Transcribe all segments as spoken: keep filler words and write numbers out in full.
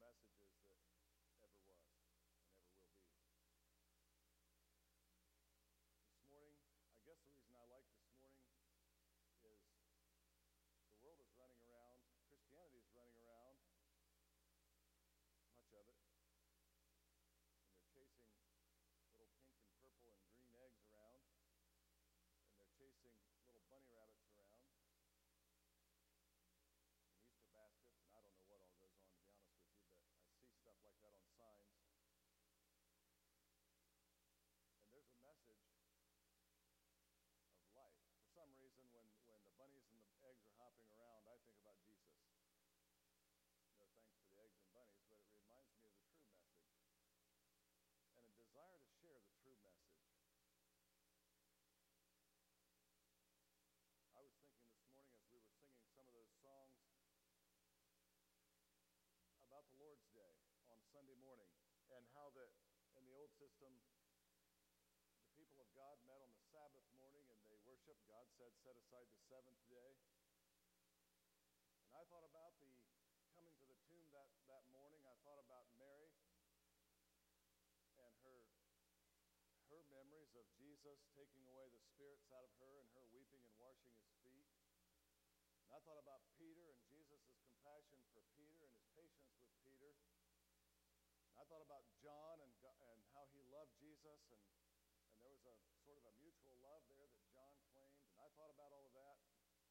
messages that ever was and ever will be. This morning, I guess the reason I like this morning is the world is running around, Christianity is running around, much of it, and they're chasing little pink and purple and green eggs around, and they're chasing little bunny rabbits around, and Easter baskets, and I don't know what all goes on, to be honest with you, but I see stuff like that on signs. And there's a message of life. For some reason, when, when the bunnies and the eggs are hopping around, I think about Jesus. No thanks to the eggs and bunnies, but it reminds me of the true message. And a desire to share the true message. I was thinking this morning as we were singing some of those songs about the Lord's Day on Sunday morning, and how that in the old system, the people of God met on the Sabbath morning and they worshiped. God said, set aside the seventh day. And I thought about the coming to the tomb that, that morning. I thought about Mary and her her memories of Jesus taking away the spirits out of her, and her weeping and washing his feet. And I thought about Peter and Jesus' compassion for Peter and his patience with Peter. And I thought about John and and how he loved Jesus, and and there was a sort of a mutual love there that John claimed. And I thought about all of that.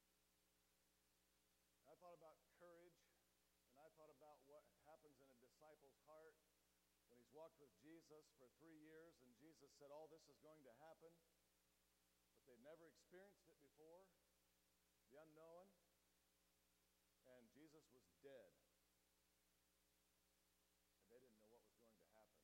And I thought about courage, and I thought about what happens in a disciple's heart when he's walked with Jesus for three years, and Jesus said, all this is going to happen, but they'd never experienced it before, the unknown, and Jesus was dead, and they didn't know what was going to happen.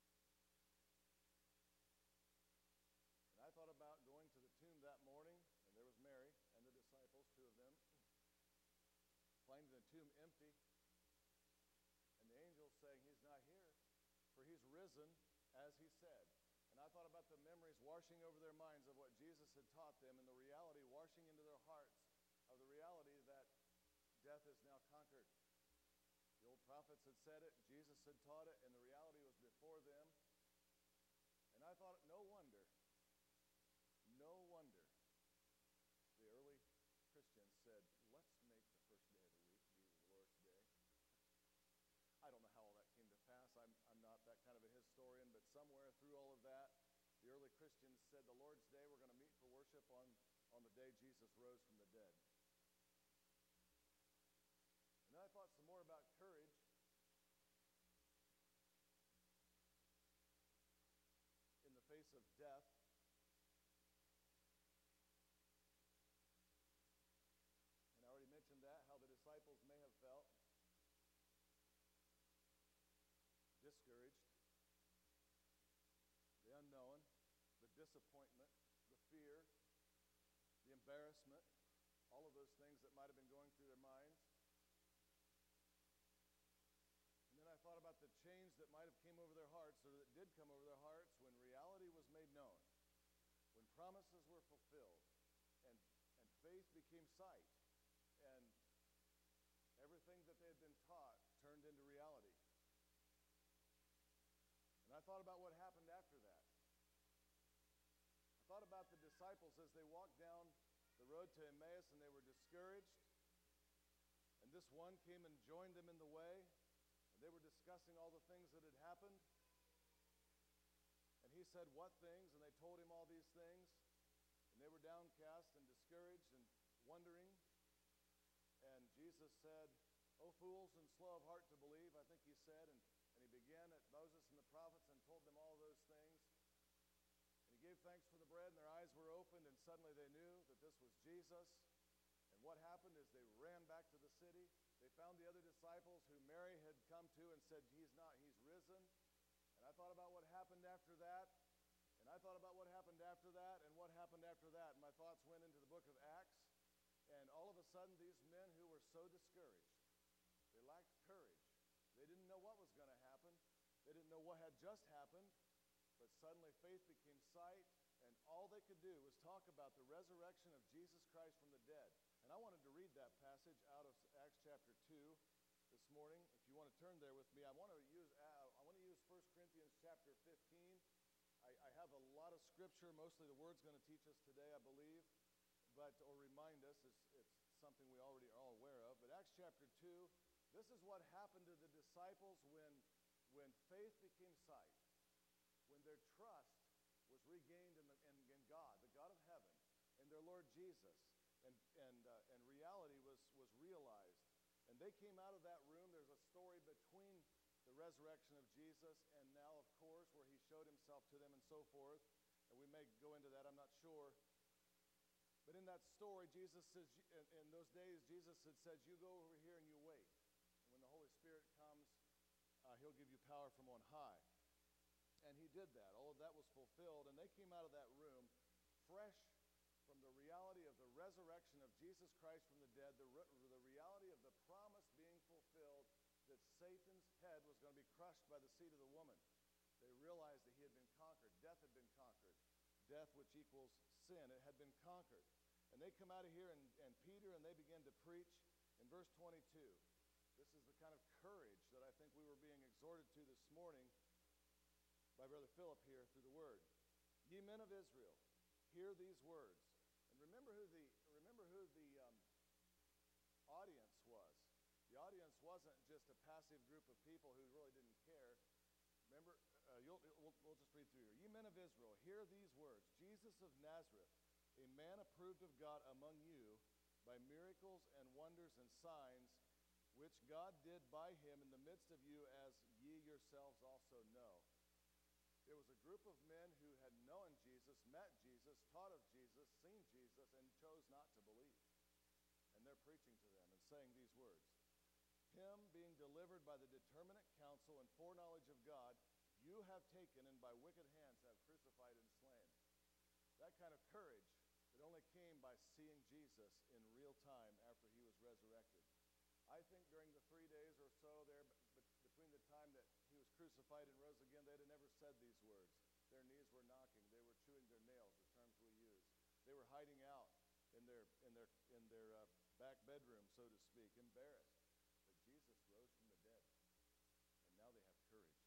And I thought about going to the tomb that morning, and there was Mary and the disciples, two of them, finding the tomb empty, and the angels saying, he's not here, for he's risen as he said. And I thought about the memories washing over their minds of what Jesus had taught them, and the reality washing into their hearts of the reality that death is now conquered. The old prophets had said it, Jesus had taught it, and the reality was before them. And I thought, no wonder, no wonder the early Christians said, let's make the first day of the week be the Lord's Day. I don't know how all that came to pass. I'm, I'm not that kind of a historian, but somewhere through all of that, the early Christians said the Lord's Day, we're going to meet for worship on, on the day Jesus rose from the dead. And then I thought some more about courage. In the face of death. And I already mentioned that, how the disciples may have felt. Discouraged, the unknown, the disappointment, the fear, the embarrassment, all of those things that might have been going through their minds. And then I thought about the change that might have came over their hearts, or that did come over their hearts when reality was made known, when promises were fulfilled, and, and faith became sight, and everything that they had been taught turned into reality. And I thought about what happened after that. I thought about the disciples as they walked down the road to Emmaus, and they were discouraged. And this one came and joined them in the way, and they were discussing all the things that had happened. And he said, what things? And they told him all these things. And they were downcast and discouraged and wondering. And Jesus said, O fools and slow of heart to believe, I think he said, and And he began at Moses and the prophets and told them all those things. And he gave thanks for the bread, and their eyes were opened, and suddenly they knew that this was Jesus. And what happened is they ran back to the city. They found the other disciples who Mary had come to and said, he's not, he's risen. And I thought about what happened after that. And I thought about what happened after that and what happened after that. And my thoughts went into the book of Acts. And all of a sudden, these men who were so discouraged, they lacked courage. They didn't know what was going to happen. They didn't know what had just happened. But suddenly faith became sight, and all they could do was talk about the resurrection of Jesus Christ from the dead. And I wanted to read that passage out of Acts chapter two this morning. If you you want to turn there with me, I want to use uh, I want to use First Corinthians chapter fifteen. I, I have a lot of scripture. Mostly the Word's going to teach us today, I believe, but or remind us. It's, it's something we already are all aware of. But Acts chapter two, this is what happened to the disciples when, when faith became sight, when their trust was regained in, the, in, in God, the God of heaven, in their Lord Jesus, and, and, uh, and reality was, was realized. And they came out of that room. There's a story between the resurrection of Jesus and now, of course, where he showed himself to them and so forth. And we may go into that, I'm not sure. But in that story, Jesus says, in, in those days, Jesus had said, you go over here and you wait. And when the Holy Spirit comes, uh, he'll give you power from on high. And he did that. All of that was fulfilled. And they came out of that room fresh from the reality of the resurrection of Jesus Christ from the dead, the, re- the reality of the promise being fulfilled that Satan's head was going to be crushed by the seed of the woman. They realized that he had been conquered. Death had been conquered. Death, which equals sin, it had been conquered. And they come out of here, and, and Peter and they begin to preach in verse twenty-two. This is the kind of courage that I think we were being exhorted to this morning by Brother Philip here through the Word. Ye men of Israel, hear these words. And remember who the remember who the um, audience was. The audience wasn't just a passive group of people who really didn't care. Remember, uh, you'll, we'll, we'll just read through here. Ye men of Israel, hear these words. Jesus of Nazareth, a man approved of God among you by miracles and wonders and signs, which God did by him in the midst of you, as ye yourselves also know. There was a group of men who had known Jesus, met Jesus, taught of Jesus, seen Jesus, and chose not to believe. And they're preaching to them and saying these words. Him being delivered by the determinate counsel and foreknowledge of God, you have taken and by wicked hands have crucified and slain. That kind of courage that only came by seeing Jesus in real time after he was resurrected. I think during the three days or so there, between the time that he was crucified and rose again, they'd have never said these words. Their knees were knocking. They were chewing their nails, the terms we use. They were hiding out in their in their in their uh, back bedroom, so to speak, embarrassed. But Jesus rose from the dead, and now they have courage.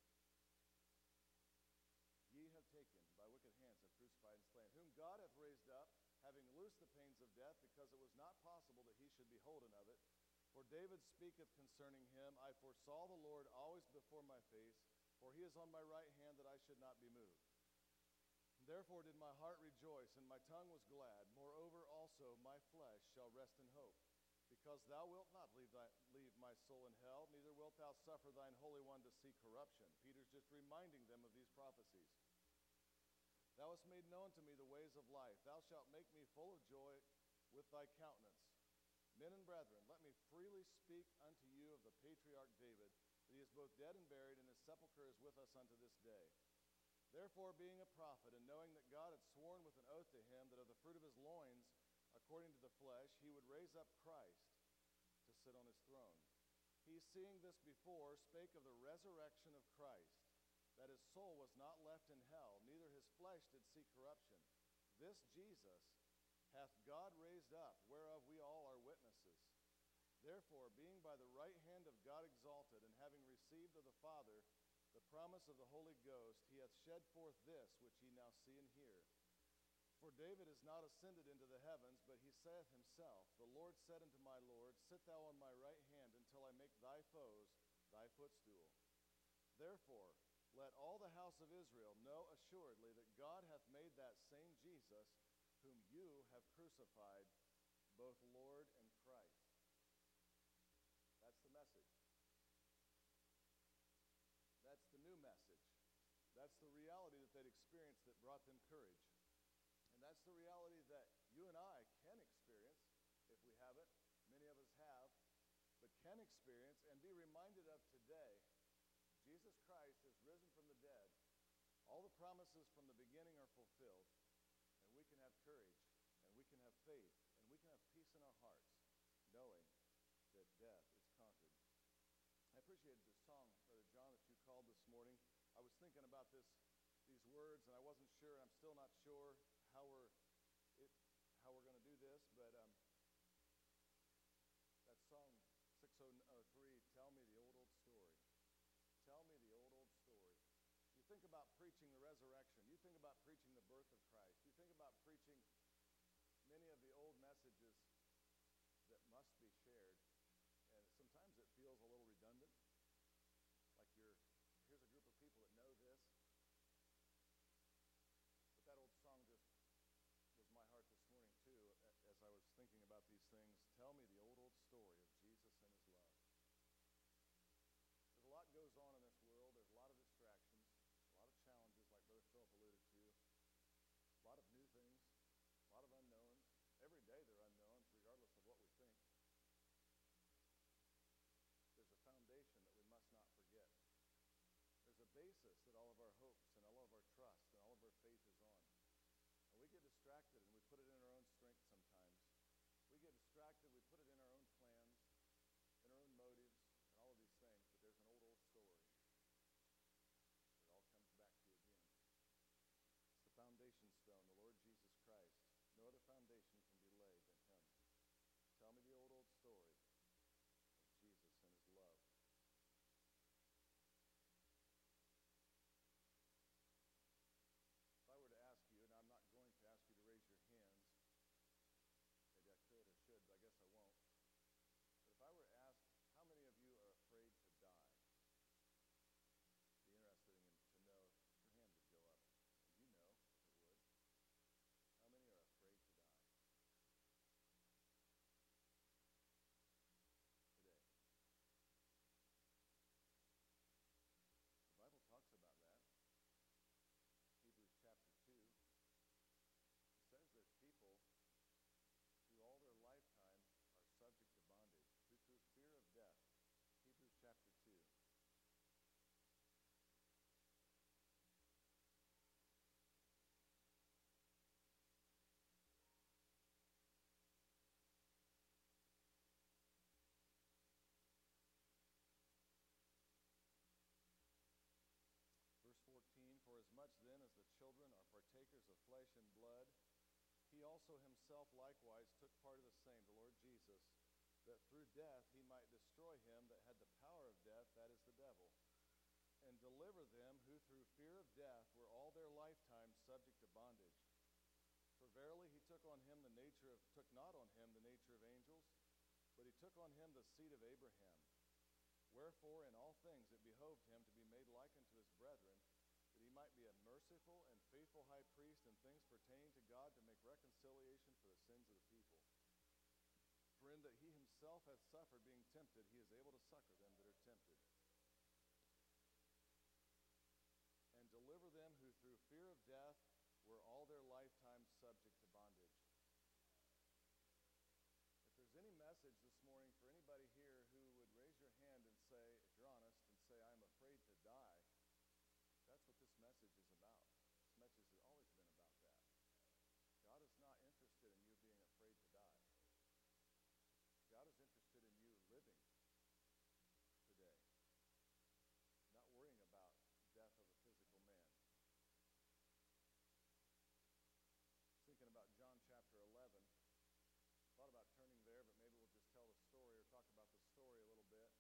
Ye have taken by wicked hands have crucified and slain, whom God hath raised up, having loosed the pains of death, because it was not possible that he should be holden of it. For David speaketh concerning him, I foresaw the Lord always before my face, for he is on my right hand that I should not be moved. Therefore did my heart rejoice, and my tongue was glad. Moreover also my flesh shall rest in hope, because thou wilt not leave, thy, leave my soul in hell, neither wilt thou suffer thine Holy One to see corruption. Peter's just reminding them of these prophecies. Thou hast made known to me the ways of life. Thou shalt make me full of joy with thy countenance. Men and brethren, let me freely speak unto you of the patriarch David, that he is both dead and buried, and his sepulchre is with us unto this day. Therefore, being a prophet, and knowing that God had sworn with an oath to him that of the fruit of his loins, according to the flesh, he would raise up Christ to sit on his throne. He, seeing this before, spake of the resurrection of Christ, that his soul was not left in hell, neither his flesh did see corruption. This Jesus hath God raised up, whereof we all are witnesses. Therefore, being by the right hand of God exalted, and having received of the Father the promise of the Holy Ghost, he hath shed forth this which ye now see and hear. For David is not ascended into the heavens, but he saith himself, the Lord said unto my Lord, sit thou on my right hand until I make thy foes thy footstool. Therefore, let all the house of Israel know assuredly that God hath made that same Jesus, whom you have crucified, both Lord and Christ. That's the message. That's the new message. That's the reality that they'd experienced that brought them courage. And that's the reality that you and I can experience, if we haven't, many of us have, but can experience and be reminded of today. Jesus Christ has risen from the dead. All the promises from the beginning are fulfilled, and we can have courage, and we can have faith, and we can have peace in our hearts, knowing that death is conquered. I appreciated the song, Brother John, that you called this morning. I was thinking about this, these words, and I wasn't sure, and I'm still not sure how we're it, how we're going to do this, but um, that song six oh three, Tell Me the Old Old Story. preaching the resurrection. You think about preaching the birth of Christ. You think about preaching many of the old messages that must be shared. And sometimes it feels a little redundant. Like you're, here's a group of people that know this. But that old song just was my heart this morning too, as I was thinking about these things. Tell me the old, old story of Jesus and his love. There's a lot goes on in this world. There's a lot of distractions, a lot of challenges, like Brother Philip alluded to, a lot of new things, a lot of unknowns. Every day they're unknowns, regardless of what we think. There's a foundation that we must not forget. There's a basis that all of our hopes and all of our trust and all of our faith is on. And we get distracted and we put it in our own strength sometimes. We get distracted, we put it in our own plans, in our own motives, and all of these things. But there's an old, old story that it all comes back to again. It's the foundation stone, the Lord Jesus Christ. No other foundation can be laid than him. Tell me the old, old story of Jesus and his love. If I were to ask you, and I'm not going to ask you to raise your hands, maybe I could or should, but I guess I won't. But if I were to ask, how many of you are afraid to die? Be interested in to know if your hand would go up. And you know if it would. How many are afraid to die? Today. The Bible talks about that. Hebrews chapter two. It says there's people who all their lifetime are subject to bondage, who through fear of death. Hebrews chapter two. Verse fourteen, for as much then as the children are partakers of flesh and blood, he also himself likewise took part of the same, the Lord Jesus, that through death he might destroy him that had the power of death, that is the devil, and deliver them who through fear of death were all their lifetime subject to bondage. For verily he took on him the nature of, took not on him the nature of angels, but he took on him the seed of Abraham. Wherefore in all things it behoved him to be made like unto his brethren, that he might be a merciful and faithful high priest in things pertaining to God, to make reconciliation for the sins of the people. For in that he himself hath suffered being tempted, he is able to succor them that are tempted. And deliver them who through fear of death were all their lifetime subject to bondage. If there's any message this morning for anybody here who would raise your hand and say, if you're honest, and say, I'm afraid to die, that's what this message is about. This message has always been about that. God is not interested in you being afraid to die. God is interested in you living today, not worrying about death of a physical man. Thinking about John chapter eleven. Thought about turning there, but maybe we'll just tell the story or talk about the story a little bit.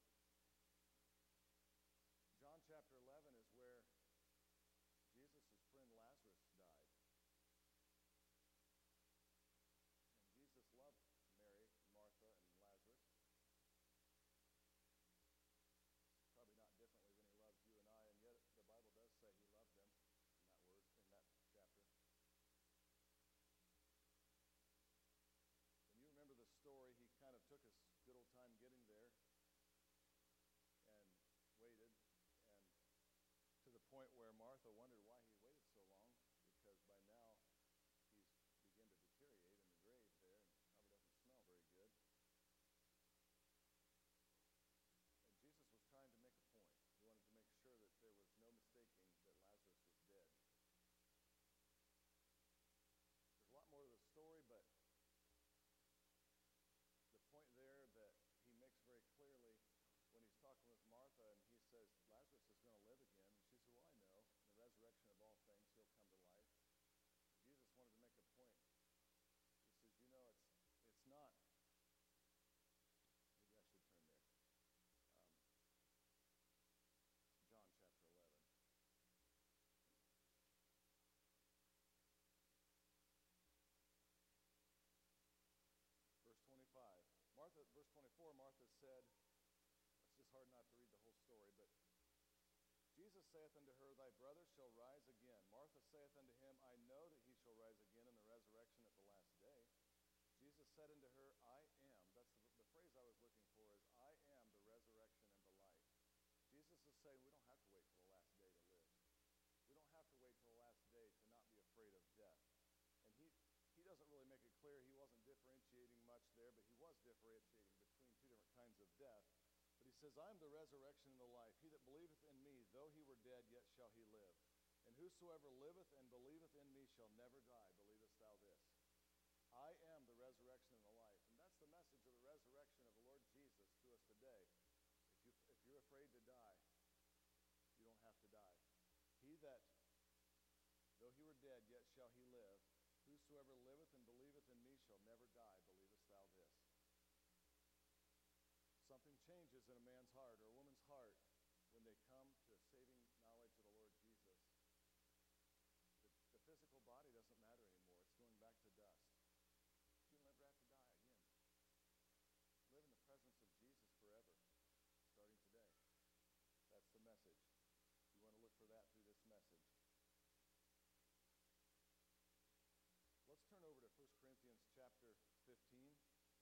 John chapter eleven is where Jesus' friend Lazarus died. And Jesus loved Mary, Martha, and Lazarus. Probably not differently than he loves you and I, and yet the Bible does say he loved them in that word, in that chapter. And you remember the story, he kind of took his good old time getting there and waited, and twenty-four, Martha said, it's just hard not to read the whole story, but Jesus saith unto her, Thy brother shall rise again. Martha saith unto him, I know that he shall rise again in the resurrection at the last day. Jesus said unto her, I am. That's the, the phrase I was looking for is, I am the resurrection and the life. Jesus is saying we don't have to wait till the last day to live. We don't have to wait till the last day to not be afraid of death. And he, he doesn't really make it clear. He wasn't differentiating much there, but he was differentiating between two different kinds of death. But he says, I am the resurrection and the life. He that believeth in me, though he were dead, yet shall he live. And whosoever liveth and believeth in me shall never die. Believest thou this? I am the resurrection and the life. And that's the message of the resurrection of the Lord Jesus to us today. If, you, if you're afraid to die, you don't have to die. He that, though he were dead, yet shall he live. Whosoever liveth and believeth in me shall never die. Believest thou this? Something changes in a man's heart or a woman's heart when they come to a saving knowledge of the Lord Jesus. The, the physical body doesn't matter anymore. It's going back to dust. You'll never have to die again. Live in the presence of Jesus forever, starting today. That's the message. You want to look for that through this message. Let's turn over to First Corinthians chapter fifteen.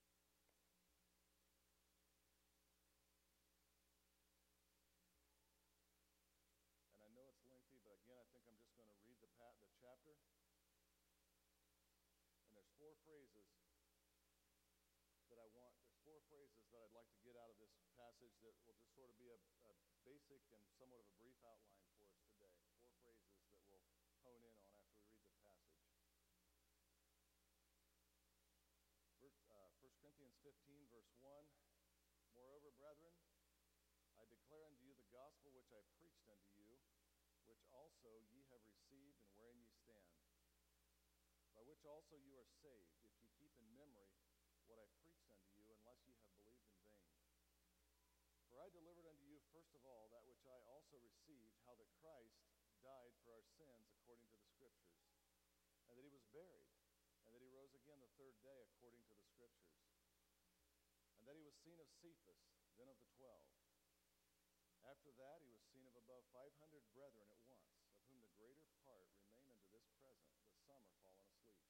And I know it's lengthy, but again, I think I'm just going to read the, pat, the chapter. And there's four phrases that I want, there's four phrases that I'd like to get out of this passage that will just sort of be a, a basic and somewhat of a brief outline for us today. Four phrases that we'll hone in on after we read the passage. First Corinthians fifteen, verse one, Moreover, brethren, I declare unto you the gospel which I preached unto you, which also ye have received and wherein ye stand, by which also you are saved, if ye keep in memory what I preached unto you, unless ye have believed in vain. For I delivered unto you first of all that which I also received, how that Christ died for our sins according to the Scriptures, and that he was buried, and that he rose again the third day according to the Scriptures, and that he was seen of Cephas, then of the twelve. After that he was seen of above five hundred brethren at once, of whom the greater part remain unto this present, but some are fallen asleep.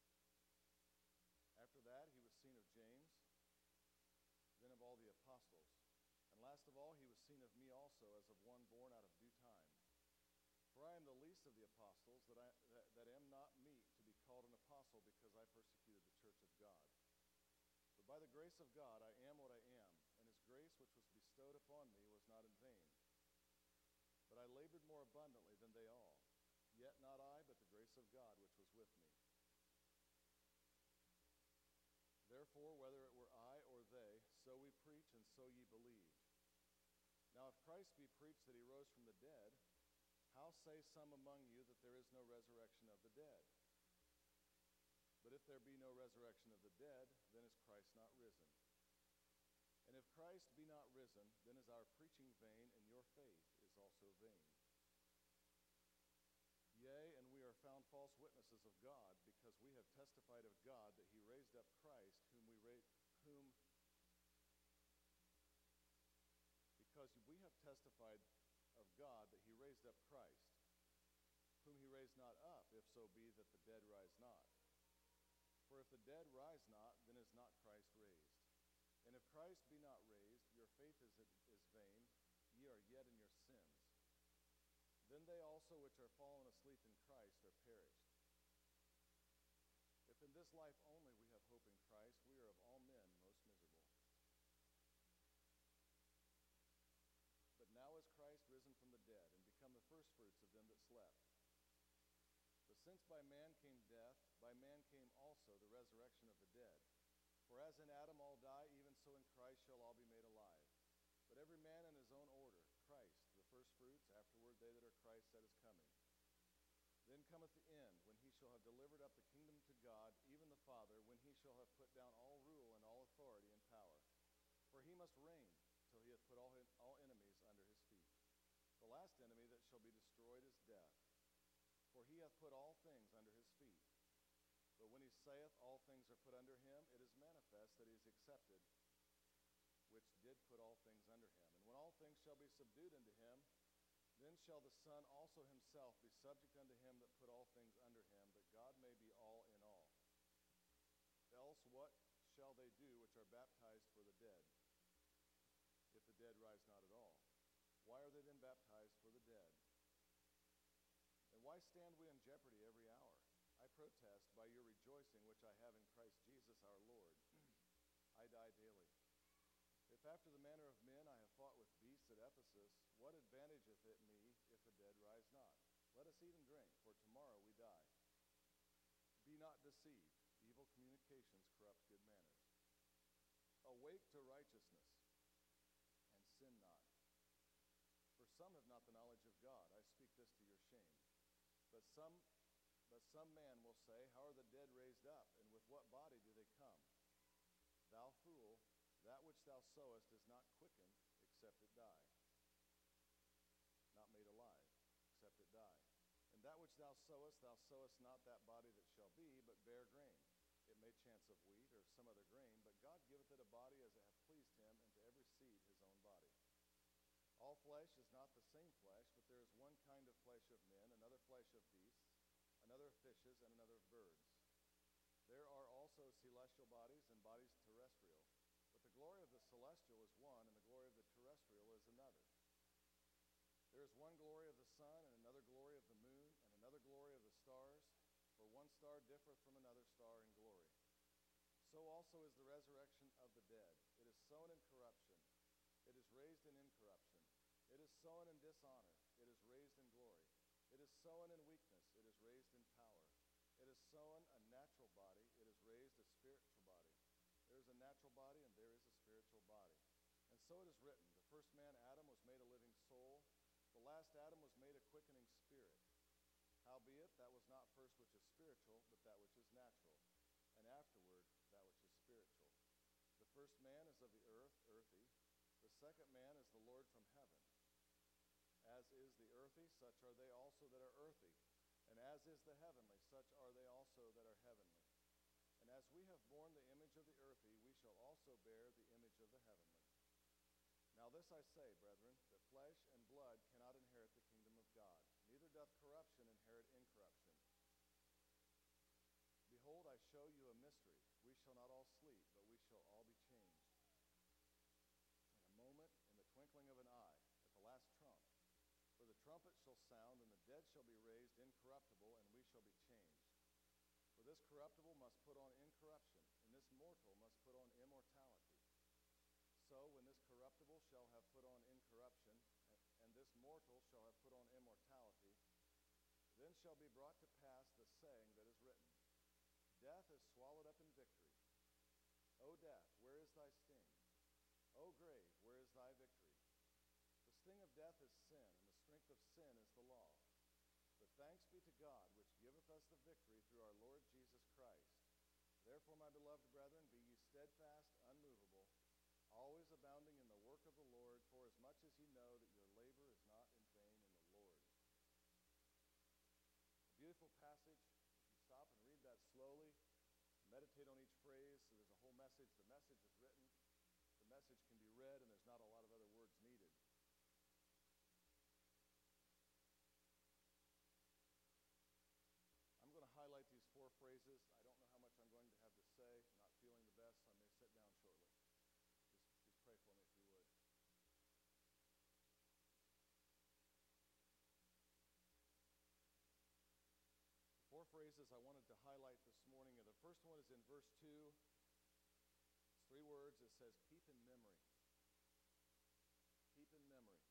After that he was seen of James, then of all the apostles. And last of all he was seen of me also, as of one born out of due time. For I am the least of the apostles, that I that, that am not meet to be called an apostle, because I persecuted the church of God. But by the grace of God I am what I am, and his grace which was bestowed upon me was not in vain. But I labored more abundantly than they all, yet not I, but the grace of God which was with me. Therefore, whether it were I or they, so we preach, and so ye believed. Now if Christ be preached that he rose from the dead, how say some among you that there is no resurrection of the dead? But if there be no resurrection of the dead, then is Christ not risen. And if Christ be not risen, then is our preaching vain, and your faith is also vain. Yea, and we are found false witnesses of God, because we have testified of God that he raised up Christ, whom we ra- whom because we have testified of God that he raised up Christ, whom he raised not up, if so be that the dead rise not. For if the dead rise not, then is not Christ raised. And if Christ be not raised, your faith is, is vain, ye are yet in your sins. Then they also which are fallen asleep in Christ are perished. If in this life only we have hope in Christ, we are of all men most miserable. But now is Christ risen from the dead, and become the firstfruits of them that slept. But since by man came death, by man came also the resurrection of the dead. For as in Adam all die, even so in Christ shall all be made alive. But every man in his own order, Christ the firstfruits, afterward they that are Christ that is coming. Then cometh the end, when he shall have delivered up the kingdom to God, even the Father, when he shall have put down all rule and all authority and power. For he must reign till he hath put all, his, all enemies under his feet. The last enemy that shall be destroyed is death. For he hath put all things under his feet. But when he saith all things are put under him, it is manifest that he is accepted which did put all things under him. And when all things shall be subdued unto him, then shall the Son also himself be subject unto him that put all things under him, that God may be all in all. Else what shall they do which are baptized for the dead, if the dead rise not at all? Why are they then baptized for the dead? And why stand we in jeopardy every hour? I protest by your rejoicing which I have in Christ Jesus our Lord. I die daily. If after the manner of men I have fought with beasts at Ephesus, what advantageth it me if the dead rise not? Let us eat and drink, for tomorrow we die. Be not deceived. Evil communications corrupt good manners. Awake to righteousness, and sin not. For some have not the knowledge of God. I speak this to your shame. But some, but some man will say, how are the dead raised up, and with what body do they come? Thou fool, that which thou sowest is not quickened, except it die. Not made alive, except it die. And that which thou sowest, thou sowest not that body that shall be, but bare grain. It may chance of wheat or some other grain, but God giveth it a body as it hath pleased him, and to every seed his own body. All flesh is not the same flesh, but there is one kind of flesh of men, another flesh of beasts, another of fishes, and another of birds. There are also celestial bodies and bodies terrestrial, but the glory of the celestial is one, and the glory of the terrestrial is another. There is one glory of the sun, and another glory of the moon, and another glory of the stars, for one star differeth from another star in glory. So also is the resurrection of the dead. It is sown in corruption. It is raised in incorruption. It is sown in dishonor. It is raised in glory. It is sown in weakness. It is raised in power. It is sown a natural body. It is raised a spiritual body. There is a natural body, and there is a spiritual body. And so it is written, the first man, Adam, was made a living soul. The last Adam was made a quickening spirit. Howbeit, that was not first which is spiritual, but that which is natural, and afterward that which is spiritual. The first man is of the earth, earthy. The second man is the Lord from heaven. As is the earthy, such are they also that are earthy. And as is the heavenly, such are they also that are heavenly. And as we have borne the image of the earthy, we shall also bear the image of the heavenly. Now this I say, brethren, that flesh and blood cannot inherit the kingdom of God, neither doth corruption inherit incorruption. Behold, I show you a mystery. We shall not all sleep, but we shall all be changed. In a moment, in the twinkling of an eye, at the last trump. For the trumpet shall sound, and the dead shall be raised incorruptible, and we shall be changed. For this corruptible must put on incorruption, and this mortal must put on immortality. So when this corruptible shall have put on incorruption, and this mortal shall have put on immortality, then shall be brought to pass the saying that is written, Death is swallowed up in victory. O death, where is thy sting? O grave, where is thy victory? The sting of death is sin, and the strength of sin is the law. But thanks be to God, which giveth us the victory through our Lord Jesus Christ. Therefore, my beloved brethren, be ye steadfast, unmovable, always abounding in the work of the Lord, for as much as ye know that your labor is not in vain in the Lord. A beautiful passage. If you stop and read that slowly, meditate on each phrase, so there's a whole message. The message is written. The message can be read, and there's not a lot of other words needed. I'm going to highlight these four phrases. I don't know how much I'm going to have to say. I'm not feeling the best, so I may sit down shortly. Just, just pray for me if you would. The four phrases I wanted to highlight this morning, and the first one is in verse two. It's three words. It says, keep in memory. Keep in memory.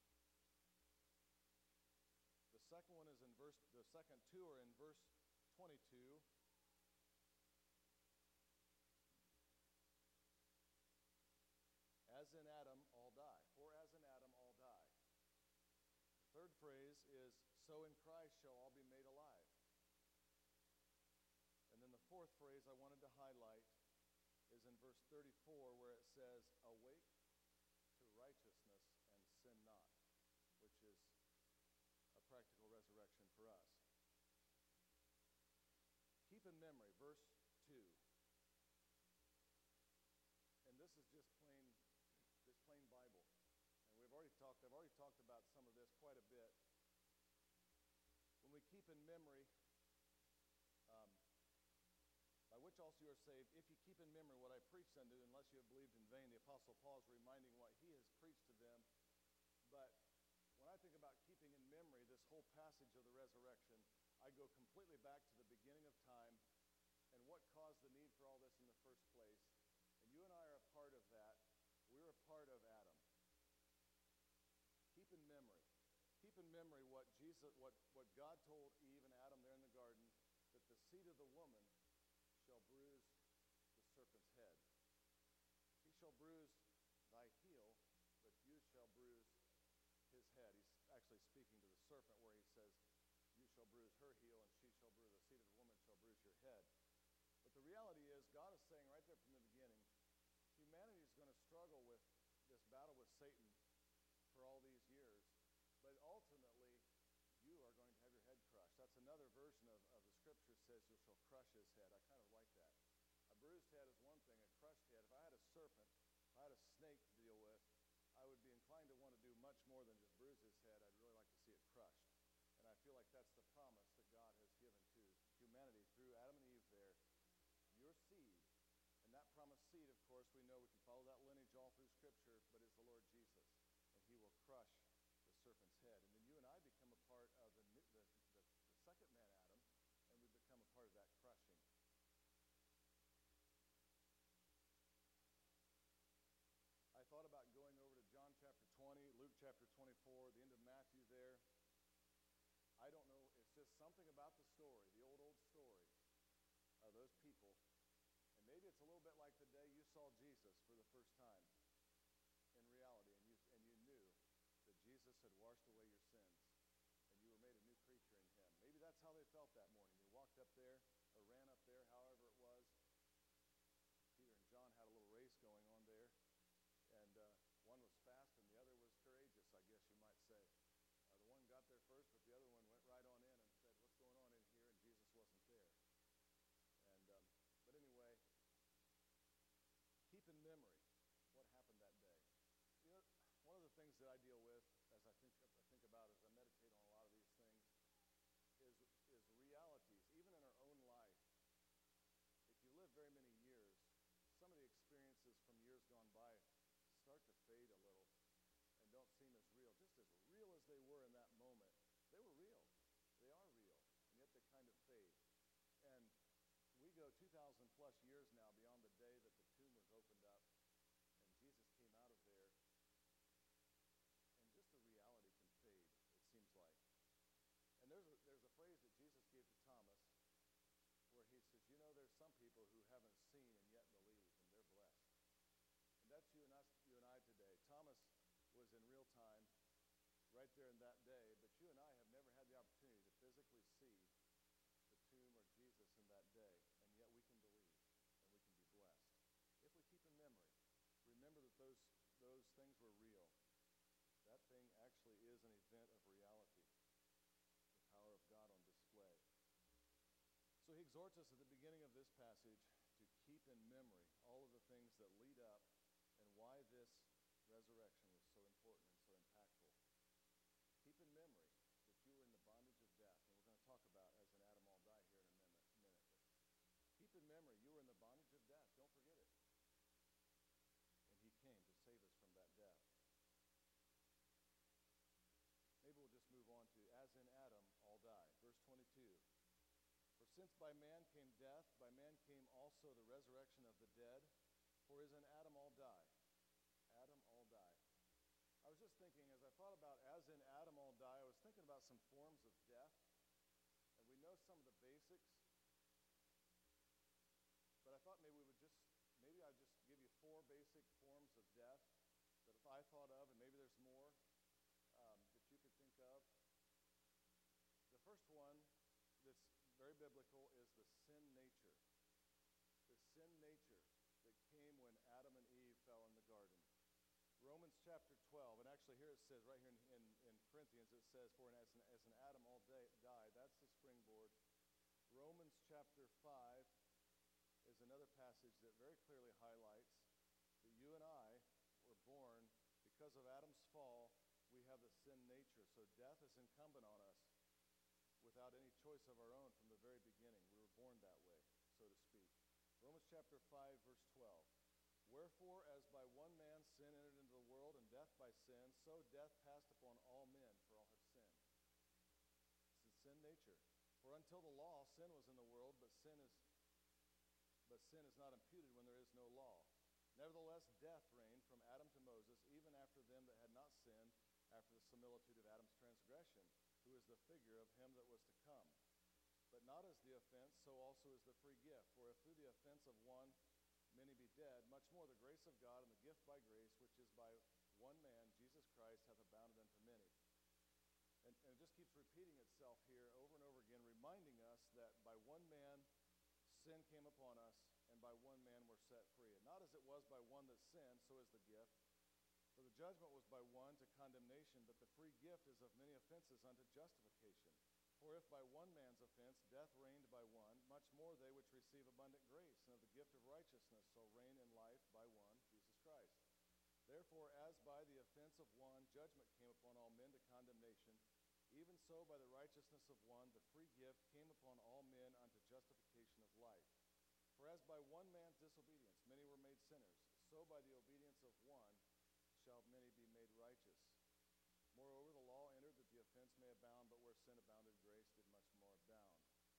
The second one is in verse, the second two are in verse twenty-two. As in Adam, all die. For as in Adam, all die. The third phrase is, so in Christ shall all be made alive. And then the fourth phrase I wanted to highlight is in verse thirty-four, where it says, awake to righteousness and sin not, which is a practical resurrection for us. Keep in memory, verse two. And this is just plain, just talked, I've already talked about some of this quite a bit. When we keep in memory, um, by which also you are saved, if you keep in memory what I preached unto you, unless you have believed in vain. The Apostle Paul is reminding what he has preached to them. But when I think about keeping in memory this whole passage of the resurrection, I go completely back to the beginning of time and what caused the need for all this in the first place. And you and I are a part of that. We're a part of Adam. Keep in memory. Keep in memory what Jesus, what, what God told Eve and Adam there in the garden, that the seed of the woman shall bruise the serpent's head. He shall bruise thy heel, but you shall bruise his head. He's actually speaking to the serpent where he says, you shall bruise her heel and she shall bruise, the seed of the woman shall bruise your head. But the reality is, God is saying right there from the beginning, humanity is going to struggle with this battle with Satan for all these years, but ultimately, you are going to have your head crushed. That's another version of, of the scripture says you shall crush his head. I kind of like that. A bruised head is one thing, a crushed head. If I had a serpent, if I had a snake to deal with, I would be inclined to want to do much more than just bruise his head. I'd really like to see it crushed. And I feel like that's the promise that God has given to humanity through Adam and Eve there. Your seed, and that promised seed, of course, we know we can follow that lineage all through scripture, but is the Lord Jesus. And he will crush the serpent's head. And then you and I become a part of the, the, the, the second man, Adam, and we become a part of that crushing. I thought about going over to John chapter twenty, Luke chapter twenty-four, the end of Matthew there. I don't know, it's just something about the story, the old, old story of those people. And maybe it's a little bit like the day you saw Jesus for the first time in reality, and you, and you knew that Jesus had washed away your sins, and you were made a new creature in him. Maybe that's how they felt that morning. You walked up there, or ran up there, however it was. Peter and John had a little race going on there, and uh, one was fast and the other was courageous, I guess you might say. Uh, the one got there first, but the other one went right on in and said, what's going on in here? And Jesus wasn't there. And um, but anyway, keep in memory what happened that day. You know, one of the things that I deal with as I think I think about as I meditate on a lot of these things is is realities, even in our own life. If you live very many years, some of the experiences from years gone by start to fade a little and don't seem as real. Just as real as they were in that moment, they were real. They are real, and yet they kind of fade. And we go two thousand plus years now beyond the day that the tomb was opened up and Jesus came out of there, and just the reality can fade, it seems like. And there's a, there's a phrase that Jesus gave to Thomas where he says, you know, there's some people who haven't seen and yet believe, and they're blessed. And that's you and us, you and I today. Thomas was in real time right there in that day, but you and I have never had the opportunity to physically see the tomb or Jesus in that day, and yet we can believe and we can be blessed. If we keep in memory, remember that those, those things were real. That thing actually is an event of reality, the power of God on display. So he exhorts us at the beginning of this passage to keep in memory all of the things that lead up and why this resurrection was so important and so impactful. Keep in memory that you were in the bondage of death, and we're going to talk about as in Adam all die here in a minute. minute. Keep in memory you were in the bondage of death. Don't forget it. And he came to save us from that death. Maybe we'll just move on to, as in Adam all die. Verse twenty-two. For since by man came death, by man came also the resurrection of the dead. For as in Adam all die. Adam all die. I was just thinking, as I thought about as in Adam all die, I was thinking about some forms of death. And we know some of the basics. But I thought maybe we would just, maybe I'd just give you four basic forms of death that if I thought of, and maybe there's more um, that you could think of. The first one that's very biblical is the sin nature. The sin nature that came when Adam and Eve fell in the garden. Romans chapter twelve, and actually here it says, right here in, in, in Corinthians, it says, for as an, as an Adam all day, died, that's the springboard. Romans chapter five is another passage that very clearly highlights that you and I were born because of Adam's fall so death is incumbent on us without any choice of our own from the very beginning. We were born that way, so to speak. Romans chapter five, verse twelve. Wherefore, as by one man sin entered into the world, and death by sin, so death passed upon all men, for all have sinned. This is sin nature. For until the law, sin was in the world, but sin is but sin is not imputed when there is no law. Nevertheless, death reigned from Adam to Moses, even after them that had not sinned, after the similitude of Adam's transgression, who is the figure of him that was to come. But not as the offense, so also is the free gift. For if through the offense of one many be dead, much more the grace of God and the gift by grace, which is by one man, Jesus Christ, hath abounded unto many. And, and it just keeps repeating itself here over and over again, reminding us that by one man sin came upon us, and by one man we're set free. And not as it was by one that sinned, so is the gift. For the judgment was by one to condemnation, but the free gift is of many offenses unto justification. For if by one man's offense death reigned by one, much more they which receive abundant grace and of the gift of righteousness shall reign in life by one, Jesus Christ. Therefore, as by the offense of one judgment came upon all men to condemnation, even so by the righteousness of one the free gift came upon all men unto justification of life. For as by one man's disobedience many were made sinners, so by the obedience of one shall many be made righteous. Moreover, the law entered that the offense may abound, but where sin abounded, grace did much more abound.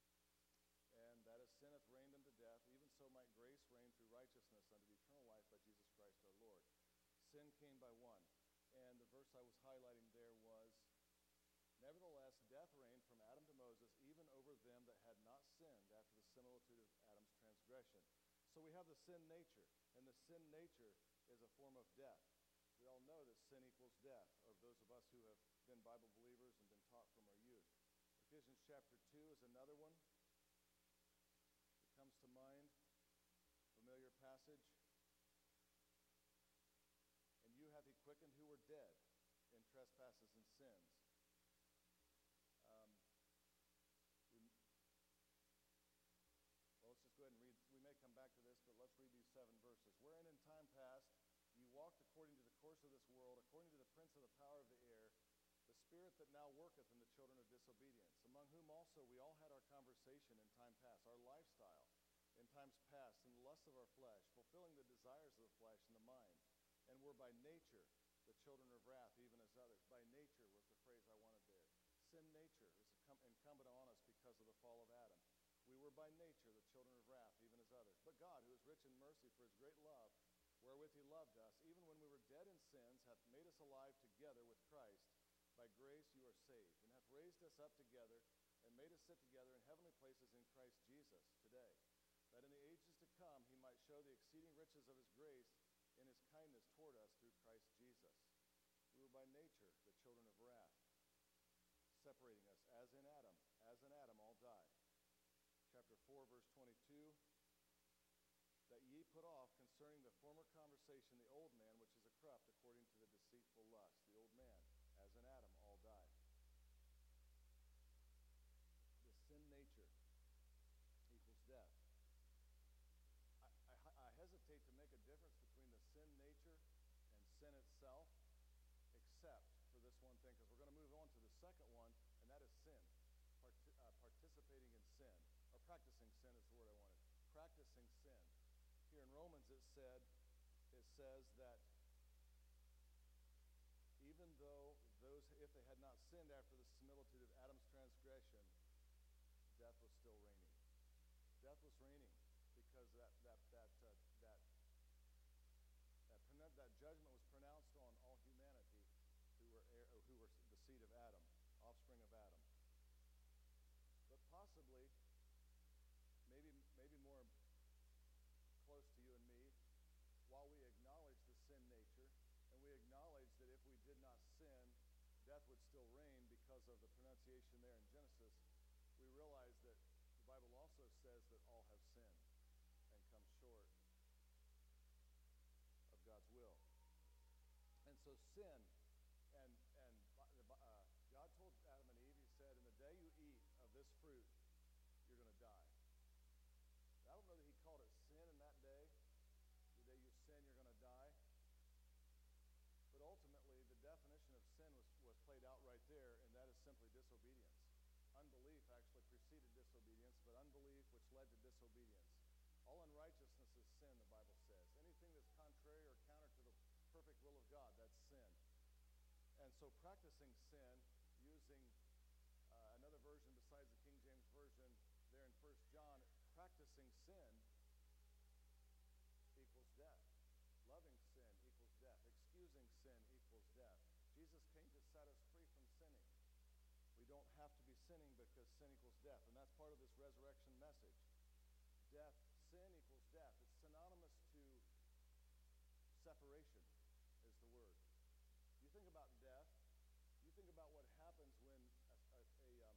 And that as sin hath reigned unto death, even so might grace reign through righteousness unto the eternal life by Jesus Christ our Lord. Sin came by one. And the verse I was highlighting there was, nevertheless, death reigned from Adam to Moses, even over them that had not sinned, after the similitude of Adam's transgression. So we have the sin nature, and the sin nature is a form of death. We all know that sin equals death, of those of us who have been Bible believers and been taught from our youth. Ephesians chapter two is another one that comes to mind, familiar passage. And you hath he quickened who were dead in trespasses and sins. Um, we, well, let's just go ahead and read. We may come back to this, but let's read these seven verses. Wherein in time past ye walked according to the course of this world, according to the prince of the power of the air, the spirit that now worketh in the children of disobedience, among whom also we all had our conversation in time past, our lifestyle in times past, in the lust of our flesh, fulfilling the desires of the flesh and the mind, and were by nature the children of wrath, even as others. By nature was the phrase I wanted there. Sin nature is incumbent on us because of the fall of Adam. We were by nature the children of wrath, even as others. But God, who is rich in mercy for his great love, wherewith he loved us, even when we were dead in sins, hath made us alive together with Christ. By grace you are saved, and hath raised us up together, and made us sit together in heavenly places in Christ Jesus today, that in the ages to come he might show the exceeding riches of his grace in his kindness toward us through Christ Jesus. We were by nature the children of wrath, separating us, as in Adam. As in Adam all die. Chapter four, verse twenty-two, that ye put off concerning the former conversation the old man, which is a corrupt according to the deceitful lust. The old man, as in Adam, all die. The sin nature equals death. I, I, I hesitate to make a difference between the sin nature and sin itself, except for this one thing, because we're going to move on to the second one, and that is sin. Part, uh, participating in sin, or practicing sin is the word I wanted. Practicing sin. Here in Romans it said, it says that even though those, if they had not sinned after the similitude of Adam's transgression, death was still reigning. Death was reigning because that that that uh, that that, that judgment was pronounced on all humanity who were heir, who were the seed of Adam, offspring of Adam. But possibly, maybe maybe more close to you and me, while we acknowledge the sin nature, and we acknowledge that if we did not sin, death would still reign because of the pronunciation there in Genesis, we realize that the Bible also says that all have sinned and come short of God's will. And so sin, and and uh, God told Adam and Eve, he said, in the day you eat of this fruit, you're going to die. I don't know that he called it sin in that day. The day you sin, you're going to die. But ultimately, the definition of sin was, was played out right there simply disobedience. Unbelief actually preceded disobedience, but unbelief which led to disobedience. All unrighteousness is sin, the Bible says. Anything that's contrary or counter to the perfect will of God, that's sin. And so practicing sin using uh, another version besides the King James Version there in First John, practicing sin equals death. Loving sin equals death. Excusing sin equals death. Jesus came to set us free from sinning. We don't have to be sinning because sin equals death. And that's part of this resurrection message. Death, sin equals death. It's synonymous to separation is the word. You think about death, you think about what happens when a, a, a, um,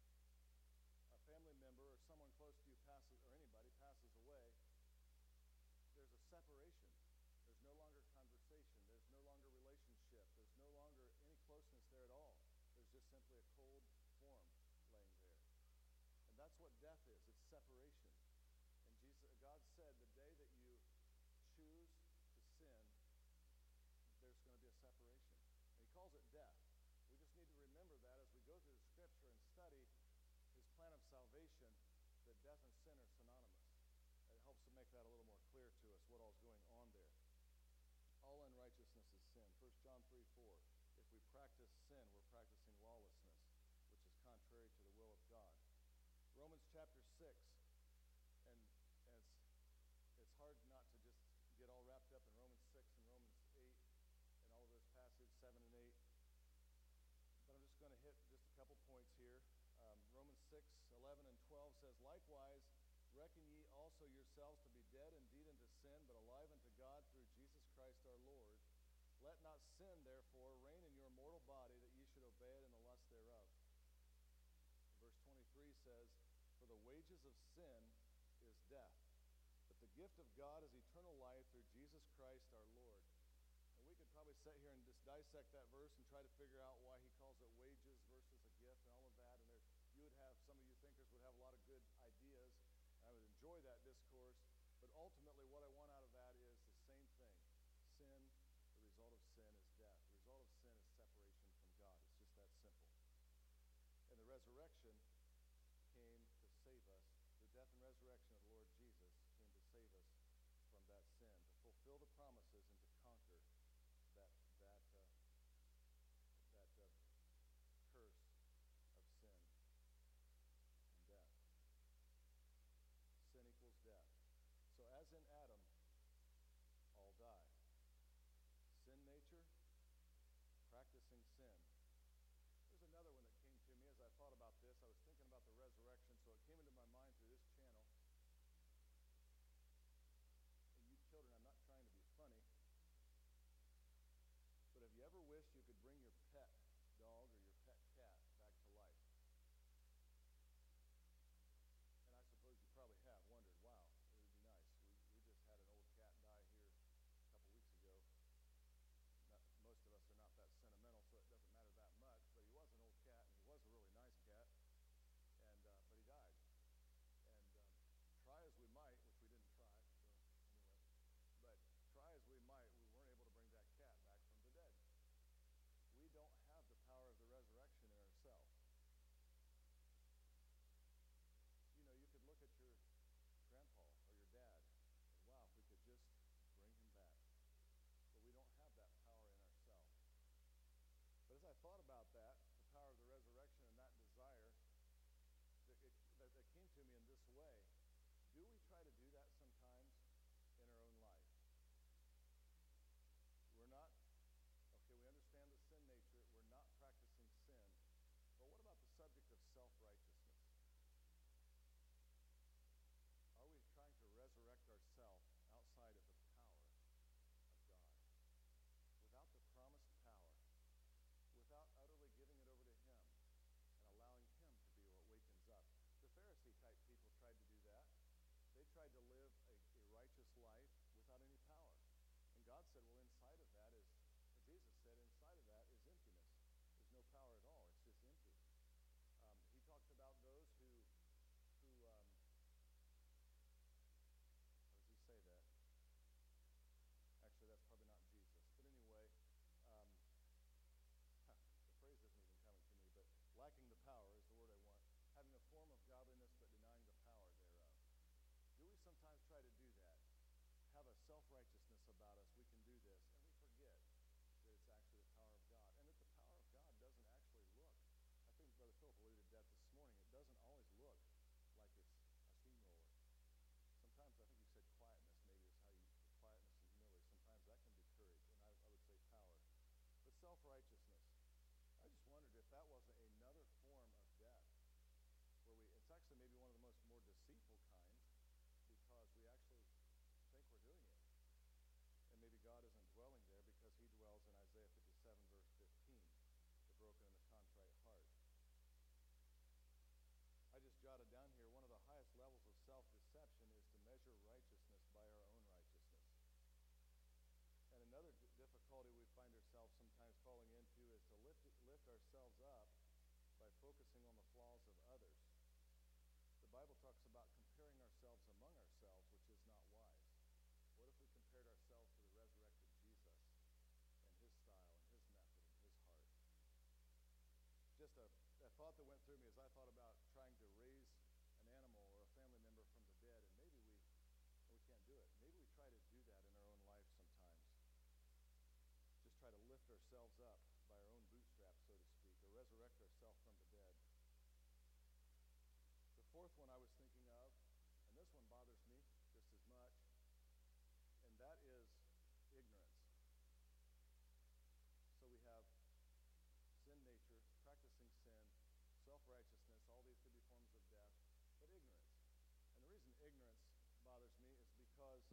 a family member or someone close to you passes, or anybody passes away. There's a separation. There's no longer conversation. There's no longer relationship. There's no longer any closeness there at all. There's just simply a cold form laying there. And that's what death is. It's separation. And Jesus, God said, the day that you choose to sin, there's going to be a separation. And he calls it death. We just need to remember that as we go through the scripture and study his plan of salvation, that death and sin are synonymous. It helps to make that a little more clear to us, what all's going on there. All unrighteousness is sin. First John three four. If we practice sin, we're practicing lawlessness, which is contrary to the will of God. Romans chapter six, and, and it's, it's hard not to just get all wrapped up in Romans six and Romans eight and all of this passage, seven and eight. But I'm just going to hit just a couple points here. Um, Romans six, eleven and twelve says, likewise, reckon ye also yourselves to be dead indeed unto sin, but alive unto God through Jesus Christ our Lord. Let not sin, therefore, reign in your mortal body, that ye should obey it in the lust thereof. Verse twenty-three says, for the wages of sin is death, but the gift of God is eternal life through Jesus Christ our Lord. And we could probably sit here and just dissect that verse and try to figure out why he calls it wages versus a gift and all of that. And there, you would have, some of you thinkers would have a lot of good ideas. I would enjoy that discourse, but ultimately what I want out of that is the same thing. Sin, the result of sin is death. The result of sin is separation from God. It's just that simple. And the resurrection came to save us. The death and resurrection of the Lord Jesus came to save us from that sin, to fulfill the promises and to conquer that that uh, that uh, curse of sin and death. Sin equals death. So as in Adam, all die. Sin nature, practicing sin. There's another one that came to me as I thought about this. I was thinking about the resurrection, so it came into my mind through this channel. And you children, I'm not trying to be funny, but have you ever wished you could bring your pet dog or your pet cat back to life? And I suppose you probably have wondered, wow, it would be nice. We, we just had an old cat die here a couple weeks ago. Not, most of us are not that sentimental, so it self-righteousness about us. We can do this, and we forget that it's actually the power of God, and that the power of God doesn't actually look. I think Brother Philip alluded to that this morning. It doesn't always look like it's a steamroller. Sometimes I think you said quietness. Maybe is how you quietness and humility. Sometimes that can be courage, and I, I would say power. But self-righteousness. I just wondered if that wasn't another form of death, where we. It's actually maybe one of the most more deceitful kinds, because we actually think we're doing it. And maybe God isn't dwelling there because he dwells in Isaiah fifty-seven, verse fifteen, the broken and the contrite heart. I just jotted down here, one of the highest levels of self-deception is to measure righteousness by our own righteousness. And another d- difficulty we find ourselves sometimes falling into is to lift, it, lift ourselves up by focusing on the flaws of others. The Bible talks about comparing ourselves among ourselves, which is not wise. What if we compared ourselves to the resurrected Jesus and his style and his method and his heart? Just a, a thought that went through me as I thought about trying to raise an animal or a family member from the dead, and maybe we we can't do it. Maybe we try to do that in our own life sometimes. Just try to lift ourselves up by our own bootstraps, so to speak, or resurrect ourselves from the dead. The fourth one I was thinking of, and this one bothers me just as much, and that is ignorance. So we have sin nature, practicing sin, self-righteousness, all these could be forms of death, but ignorance. And the reason ignorance bothers me is because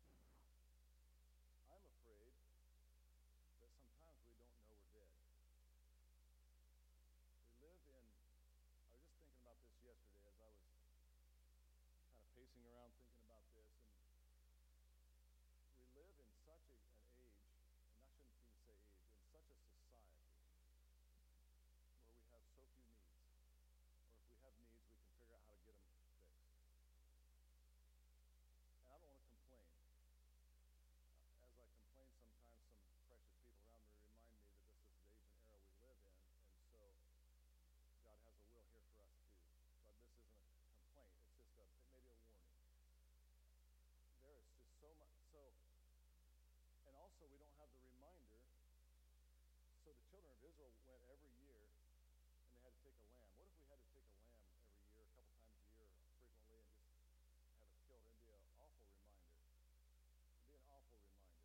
I'm afraid that sometimes we don't know we're dead. We live in, I was just thinking about this yesterday as I was kind of pacing around thinking about this, and we live in such a, an age, and I shouldn't even say age, in such a society where we have so few needs. Or if we have needs, we can figure out how to get them fixed. And I don't want to complain. As I complain, sometimes some precious people around me remind me that this is the age and era we live in, and so God has a will here for us too. But this isn't a complaint. It's just a maybe a warning. There is just so much. So, and also we don't have the reminder. So the children of Israel went every year, and they had to take a lamb. What if we had to take a lamb every year, a couple times a year, frequently, and just have it killed? It'd be an awful reminder. It'd be an awful reminder.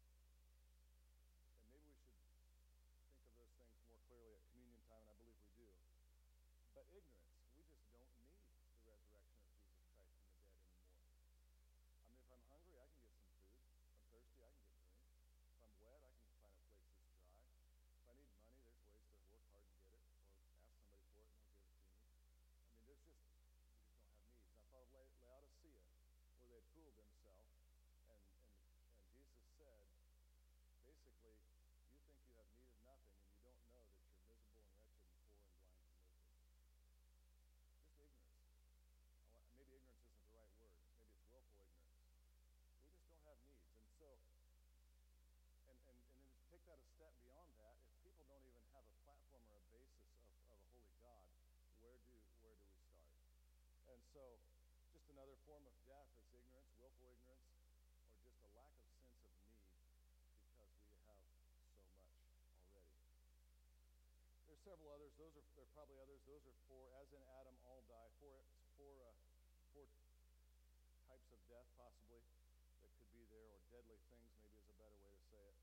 And maybe we should think of those things more clearly at communion time, and I believe we do. But ignorance, we just don't need the resurrection of Jesus Christ from the dead anymore. I mean, if I'm hungry, I can get some food. If I'm thirsty, I can get drink. If I'm wet, I can find a place that's dry. If I need money, there's ways to work hard and get it, or ask somebody for it and they'll give it to me. I mean, there's just, we just don't have needs. And I thought of La- Laodicea, where they had fooled themselves, and, and, and Jesus said, basically, you think you have need of nothing, and you don't know that you're miserable and wretched and poor and blind and naked. Just ignorance. Maybe ignorance isn't the right word. Maybe it's willful ignorance. We just don't have needs. And so, and, and, and then to take that a step beyond that, if people don't even have a platform or a basis of, of a holy God, where do where do we start? And so, just another form of death is ignorance, willful ignorance, or just a lack of sense of need because we have so much already. There's several others. Those are there are probably others. Those are four. As in Adam, all die. Four four uh, four types of death possibly that could be there, or deadly things maybe is a better way to say it.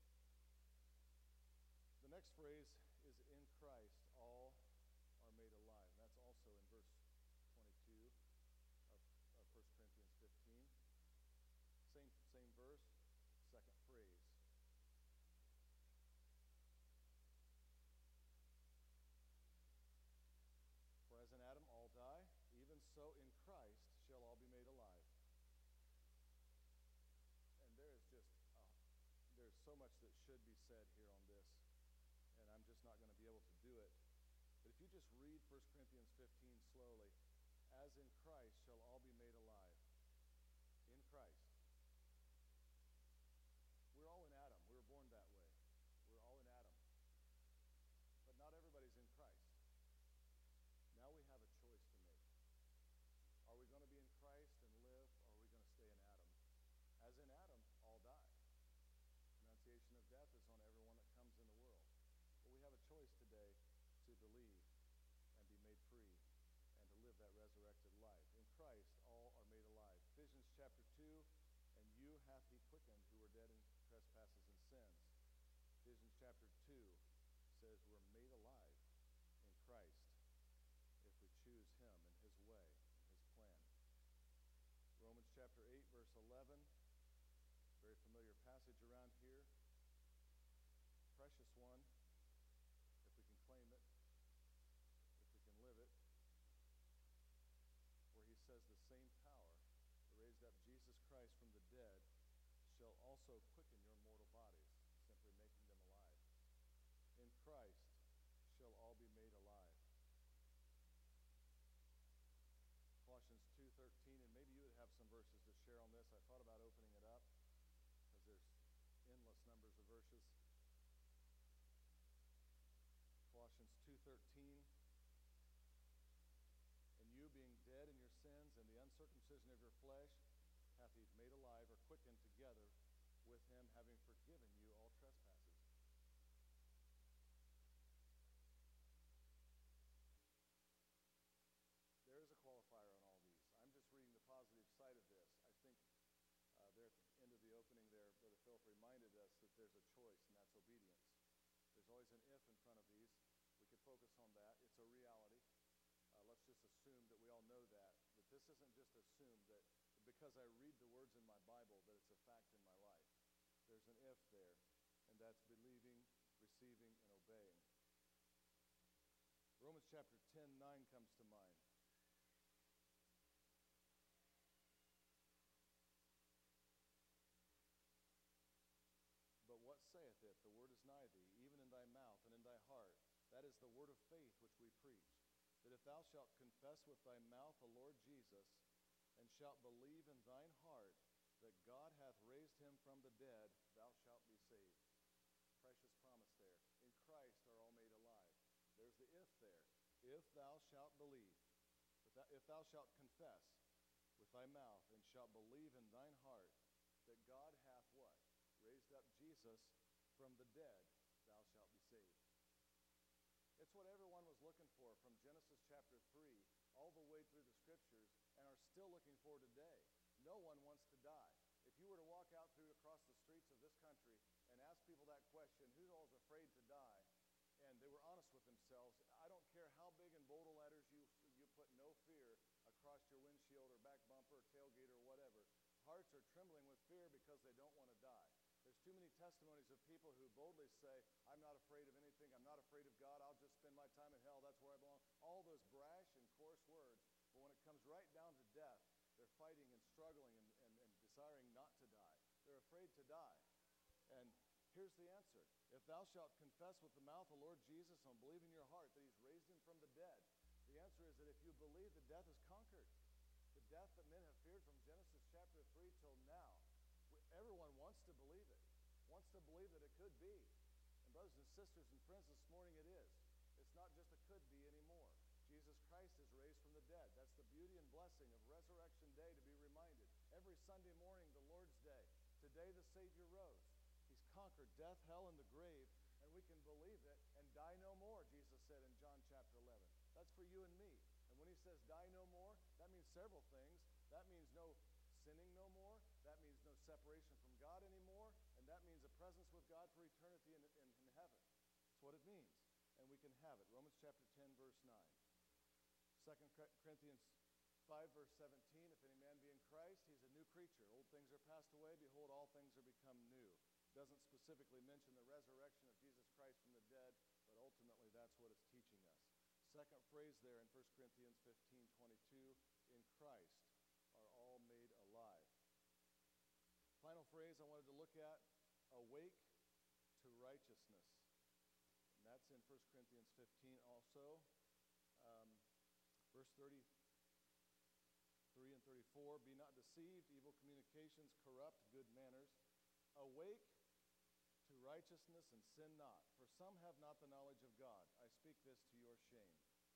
The next phrase is in Christ all are made alive. And that's also in verse twenty-two of, of First Corinthians fifteen. Same same verse, second phrase. For as in Adam all die, even so in Christ shall all be made alive. And there is just, uh, there's so much that should be said here on this, and I'm just not going to be able to do it. But if you just read First Corinthians fifteen slowly, as in Christ shall all be made alive. In Christ. We're all in Adam. We were born that way. We're all in Adam. But not everybody's in Christ. Now we have a choice to make. Are we going to be in Christ and live, or are we going to stay in Adam? As in Adam, all chapter two, and you hath he quickened who were dead in trespasses and sins. Ephesians chapter two says we're made alive in Christ if we choose him and his way and his plan. Romans chapter eight, verse eleven, very familiar passage around here. Precious one, if we can claim it, if we can live it, where he says the same power that raised up Jesus Christ from the dead shall also quicken your mortal bodies, simply making them alive. In Christ shall all be made alive. Colossians two thirteen, and maybe you would have some verses to share on this. I thought about opening it up because there's endless numbers of verses. Colossians two thirteen, and you being dead in your sins and the uncircumcision of your flesh hath he made alive or quickened together with him, having forgiven you all trespasses. There is a qualifier on all these. I'm just reading the positive side of this. I think uh, there at the end of the opening there, Brother Philip reminded us that there's a choice, and that's obedience. There's always an if in front of these. We could focus on that. It's a reality. Uh, let's just assume that we all know that. But this isn't just assume that because I read the words in my Bible that it's a fact in my life. There's an if there, and that's believing, receiving, and obeying. Romans chapter ten, nine comes to mind. But what saith it? The word is nigh thee, even in thy mouth and in thy heart. That is the word of faith which we preach. That if thou shalt confess with thy mouth the Lord Jesus, and shalt believe in thine heart that God hath raised him from the dead, thou shalt be saved. Precious promise there. In Christ are all made alive. There's the if there. If thou shalt believe, if thou shalt confess with thy mouth, and shalt believe in thine heart that God hath what? Raised up Jesus from the dead, thou shalt be saved. It's what everyone was looking for from Genesis chapter three all the way through the scriptures, and are still looking for today. No one wants to die. If you were to walk out through across the streets of this country and ask people that question, who's all is afraid to die? And they were honest with themselves. I don't care how big and bold letters you you put no fear across your windshield or back bumper or tailgate or whatever. Hearts are trembling with fear because they don't want to die. There's too many testimonies of people who boldly say, I'm not afraid of anything, I'm not afraid of God, I'll just spend my time in hell, that's where I belong. All those brash and coarse words, but when it comes right down to death, they're fighting and struggling and, and, and desiring not to die. They're afraid to die. And here's the answer. If thou shalt confess with the mouth the Lord Jesus and believe in your heart that he's raised him from the dead, the answer is that if you believe that death is conquered, the death that men have feared from Genesis chapter three till now, everyone wants to believe it, wants to believe that it could be. And brothers and sisters and friends, this morning it is. It's not just a could be anymore. Jesus Christ is raised from the dead. That's the beauty and blessing of Resurrection Day, to be reminded. Every Sunday morning, the Lord's Day. Today the Savior rose. He's conquered death, hell, and the grave, and we can believe it and die no more, Jesus said in John chapter eleven. That's for you and me. And when he says die no more, that means several things. That means no sinning no more. That means no separation from God anymore. And that means a presence with God for eternity in, in, in heaven. That's what it means. And we can have it. Romans chapter ten, verse nine. Second Corinthians five, verse seventeen. If any man be in Christ, he's a new creature. Old things are passed away. Behold, all things are become new. It doesn't specifically mention the resurrection of Jesus Christ from the dead, but ultimately that's what it's teaching us. Second phrase there in First Corinthians fifteen, twenty-two. In Christ are all made alive. Final phrase I wanted to look at, awake to righteousness. And that's in First Corinthians fifteen also. Um, verse thirty-three and thirty-four, be not deceived, evil communications corrupt good manners. Awake to righteousness and sin not, for some have not the knowledge of God. I speak this to your shame.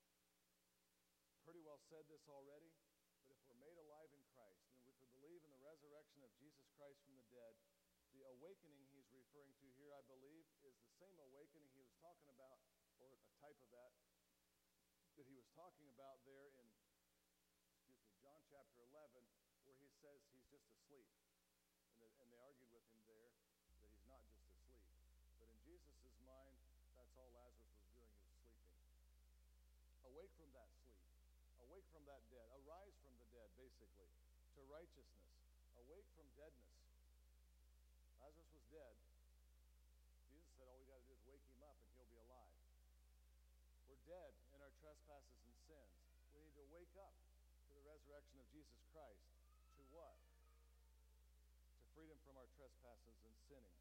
Pretty well said this already. But if we're made alive in Christ, and if we believe in the resurrection of Jesus Christ from the dead, the awakening he's referring to here, I believe, is the same awakening he was talking about, or a type of that, that he was talking about there in, excuse me, John chapter eleven, where he says he's just asleep. And, the, and they argued with him there that he's not just asleep. But in Jesus' mind, that's all Lazarus was doing. He was sleeping. Awake from that sleep. Awake from that dead. Arise from the dead, basically, to righteousness. Awake from deadness. Lazarus was dead. Jesus said all we got to do is wake him up and he'll be alive. We're dead in our trespasses and sins. We need to wake up to the resurrection of Jesus Christ. To what? To freedom from our trespasses and sinning.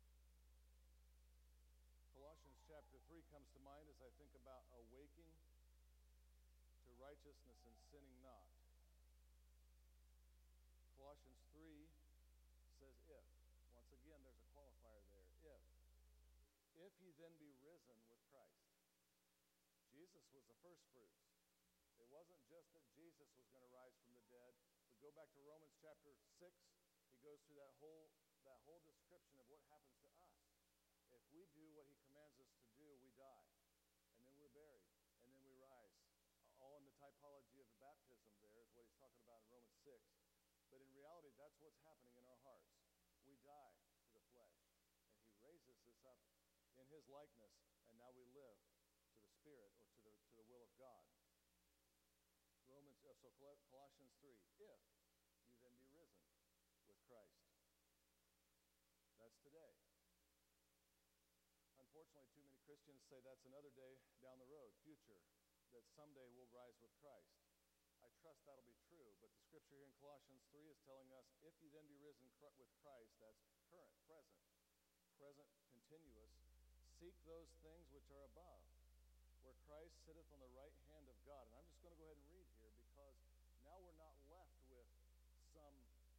Colossians chapter three comes to mind as I think about awaking to righteousness and sinning not. Colossians three says if. Once again, there's a qualifier there. If. If ye then be risen with Christ. Jesus was the first fruits. It wasn't just that Jesus was going to rise from the dead. We go back to Romans chapter six. He goes through that whole, that whole description of what happens to us. If we do what he commands us to do, we die. And then we're buried. And then we rise. All in the typology of the baptism there is what he's talking about in Romans six. But in reality, that's what's happening in our hearts. We die to the flesh. And he raises us up in his likeness. And now we live to the Spirit or to the, to the will of God. Romans, uh, so Colossians three, if you then be risen with Christ. That's today. Unfortunately, too many Christians say that's another day down the road, future, that someday we'll rise with Christ. I trust that'll be true, but the scripture here in Colossians three is telling us, if you then be risen with Christ, that's current, present, present, continuous, seek those things which are above, where Christ sitteth on the right hand of God. And I'm just going to go ahead and read here because now we're not left with some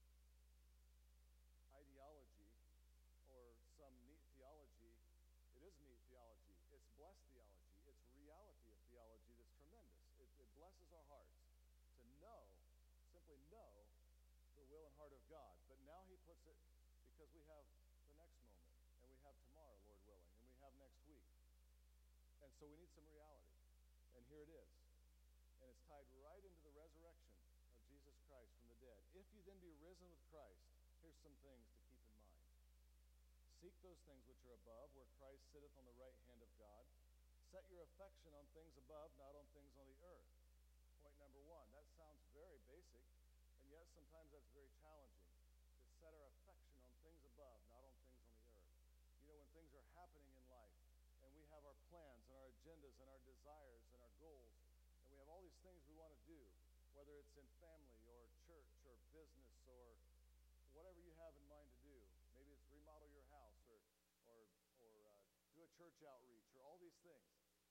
ideology or some neat theology. It is neat theology. It's blessed theology. It's reality of theology that's tremendous. It, it blesses our hearts to know, simply know, the will and heart of God. But now he puts it, because we have the next moment, and we have tomorrow, Lord willing, and we have next week. And so we need some reality. And here it is. And it's tied right into the resurrection of Jesus Christ from the dead. If you then be risen with Christ, here's some things to keep in mind. Seek those things which are above, where Christ sitteth on the right hand of God. Set your affection on things above, not on things on the earth. Point number one. That sounds very basic, and yet sometimes that's very challenging. To set our affection on things above, not on things on the earth. You know, when things are happening in life, and we have our plans and our agendas and our desires and our goals, and we have all these things we want to do, whether it's in family or church or business or whatever you have in mind to do. Maybe it's remodel your house or or or uh, do a church outreach or all these things.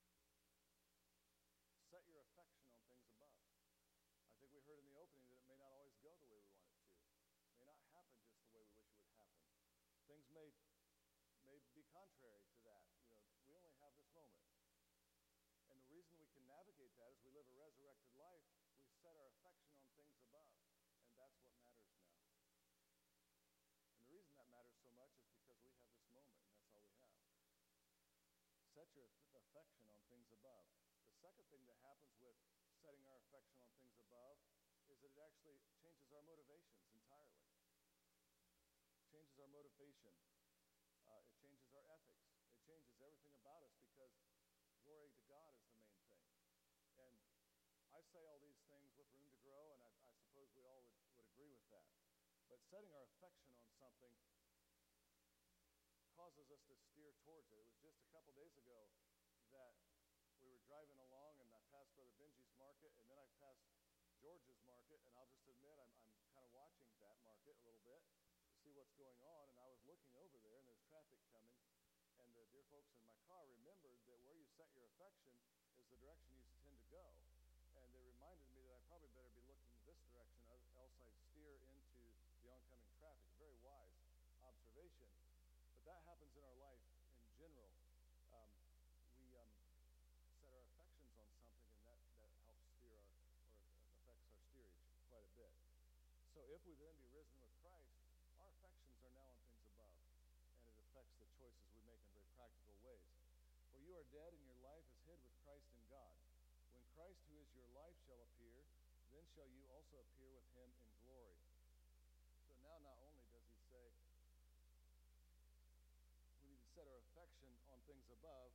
Set your affection on things above. I think we heard in the opening that it may not always go the way we want it to. It may not happen just the way we wish it would happen. Things may may be contrary to that. You know, we only have this moment. And the reason we can navigate that is we live a resurrected life. We set our affection on things above. And that's what matters now. And the reason that matters so much is because we have this moment, and that's all we have. Set your affection on things above. The second thing that happens with setting our affection on things above is that it actually changes our motivations entirely. It changes our motivation. Uh, it changes our ethics. It changes everything about us because glory to God is the main thing. And I say all these things with room to grow, and I, I suppose we all would, would agree with that. But setting our affection on something causes us to steer towards it. It was just a couple days ago that we were driving along, and I passed Brother Benji's market, and then I passed George's market, and I'll just admit I'm, I'm kind of watching that market a little bit to see what's going on, and I was looking over there, and there's traffic coming, and the dear folks in my car remembered that where you set your affection is the direction you tend to go. And they reminded me that I probably better be looking this direction, else I steer into the oncoming traffic. A very wise observation. But that happens in our life in general. Um, we um, set our affections on something, and that, that helps steer our, or affects our steerage quite a bit. So if we then be risen with Christ, our affections are now on things above, and it affects the choices we make in very practical ways. For you are dead, and your life is hid with Christ in God. When Christ, who is your life, shall appear, then shall you also appear with him in glory. now not only does he say we need to set our affection on things above,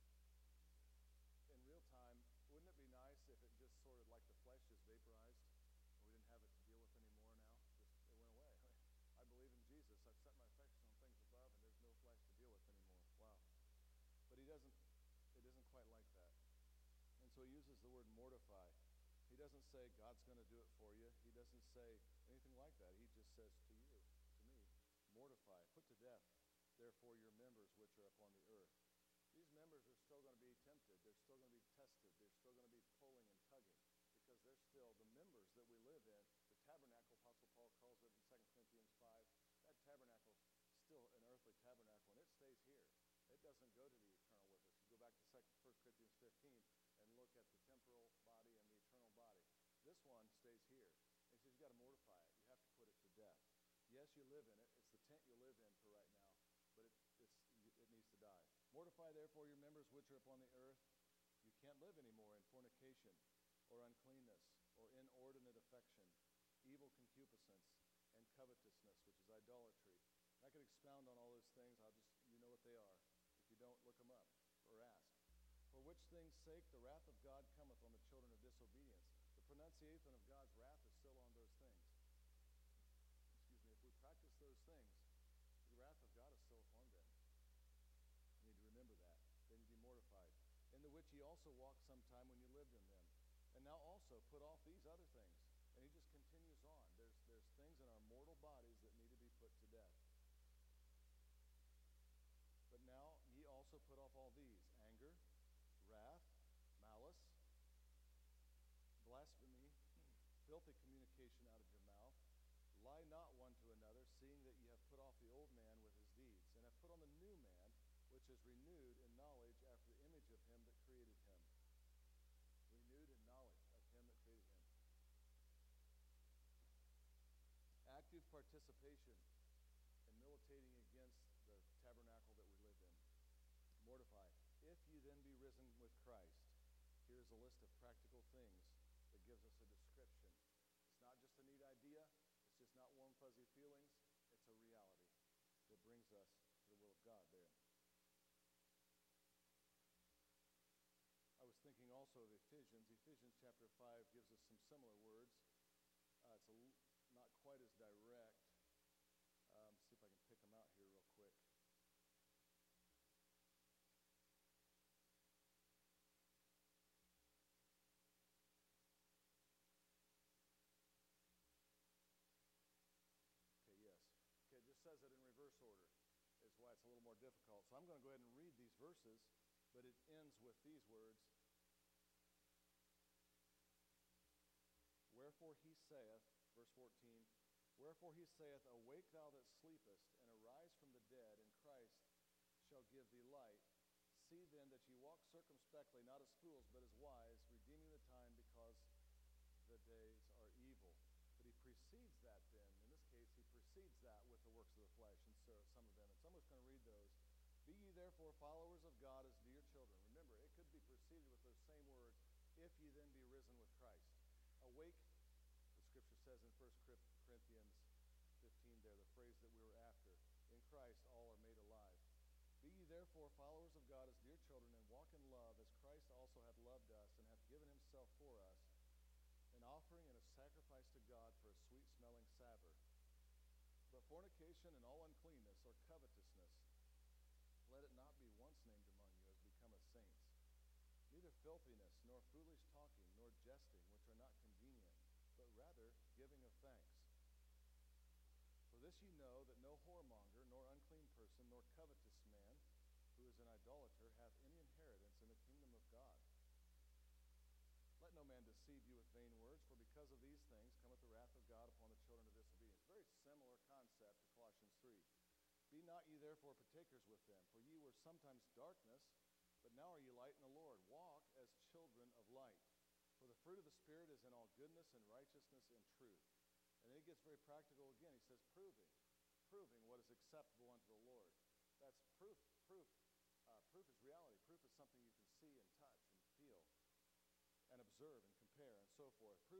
in real time, wouldn't it be nice if it just sort of like the flesh just vaporized and we didn't have it to deal with anymore now? Just it went away. I believe in Jesus. I've set my affection on things above and there's no flesh to deal with anymore. Wow. But he doesn't, it isn't quite like that. And so he uses the word mortify. He doesn't say God's going to do it for you. He doesn't say anything like that. He just says to you, to me, mortify, put to death, therefore, your members which are upon the earth. These members are still going to be tempted. They're still going to be tested. They're still going to be pulling and tugging because they're still the members that we live in. The tabernacle, Apostle Paul calls it in Second Corinthians five. That tabernacle is still an earthly tabernacle, and it stays here. It doesn't go to the eternal with us. You go back to First Corinthians fifteen and look at the temporal body and the eternal body. This one stays here. And he says you got to mortify it. You have to put it to death. Yes, you live in it. It's the tent you live in for right now, but it, it's, it needs to die. Mortify, therefore, your members which are upon the earth. You can't live anymore in fornication or uncleanness or inordinate affection, evil concupiscence, and covetousness, which is idolatry. And I could expound on all those things. I'll just, you know what they are. If you don't, look them up or ask. For which things' sake the wrath of God cometh on the children of disobedience. The pronunciation of God's wrath is still on those things. Excuse me, if we practice those things, the wrath of God is still upon them. You need to remember that. They need to be mortified. In the which ye also walked sometime when you lived in them. And now also put off these other things. And he just continues on. There's, there's things in our mortal bodies that need to be put to death. But now ye also put off all these: anger, wrath, malice, blasphemy, filthy communication out of your mouth. Lie not one to another, seeing that ye have put off the old man with his deeds, and have put on the new man, which is renewed in knowledge after the image of him that created him. Renewed in knowledge of him that created him. Active participation in militating against the tabernacle that we live in. Mortify. If you then be risen with Christ, here's a list of practical things that gives us a description. It's not just a neat idea. It's just not warm, fuzzy feelings. It's a reality that brings us to the will of God there. I was thinking also of Ephesians. Ephesians chapter five gives us some similar words. Uh, it's a, not quite as direct. Um, see if I can pick them out here real quick. Okay, yes. Okay, it just says it in reverse order. Is why it's a little more difficult. So I'm going to go ahead and read these verses, but it ends with these words. Wherefore he saith, verse fourteen, wherefore he saith, awake thou that sleepest, and arise from the dead, and Christ shall give thee light. See then that ye walk circumspectly, not as fools, but as wise, redeeming the time, because the days are evil. But he precedes that then. In this case, he precedes that with the works of the flesh, and so some of them. And someone's going to read those. Be ye therefore followers of God as dear children. Remember, it could be preceded with those same words, if ye then be risen with Christ. Awake, the scripture says in First Corinthians fifteen there, the phrase that we were after. In Christ all are made alive. Be ye therefore followers of God as dear children, and walk in love, as Christ also hath loved us, and hath given himself for us, an offering and a sacrifice to God for a sweet-smelling savour. But fornication and all uncleanness or covetousness, let it not be once named among you as becometh saints. Neither filthiness, nor foolish talking, nor jesting, which are not convenient, but rather giving of thanks. For this ye know, that no whoremonger, nor unclean person, nor covetous man, who is an idolater, hath any inheritance in the kingdom of God. Let no man deceive you with vain words, for because of these things cometh the wrath of God upon the children of disobedience. Very similar concept to Colossians three. Be not ye therefore partakers with them, for ye were sometimes darkness, but now are ye light in the Lord. Walk as children of light. For the fruit of the Spirit is in all goodness and righteousness and truth. And then he gets very practical again. He says, proving, proving what is acceptable unto the Lord. That's proof. Proof, uh, proof is reality. Proof is something you can see and touch and feel and observe and compare and so forth. Proving